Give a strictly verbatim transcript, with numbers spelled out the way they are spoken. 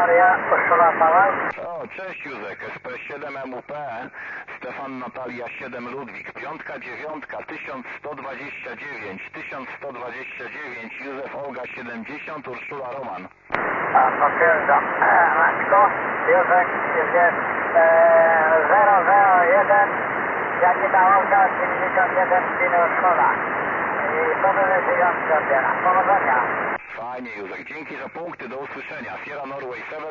Maria, Urszula Paweł. O, cześć Józek, S P siedem M U P, Stefan Natalia siedem Ludwik, piątka, dziewiątka, tysiąc sto dwadzieścia dziewięć, tysiąc sto dwadzieścia dziewięć, Józef Olga siedemdziesiąt, Urszula Roman. A, potwierdzam. E, Maćko, Józek, już jest e, zero zero jeden, Jakita Olga, dziewięćdziesiąt jeden, Ciny Urszula. I powyżej dziewiątki odbiera. Powodzenia. Fajnie Józek, dzięki za punkty, do usłyszenia. Sierra Norway Seven.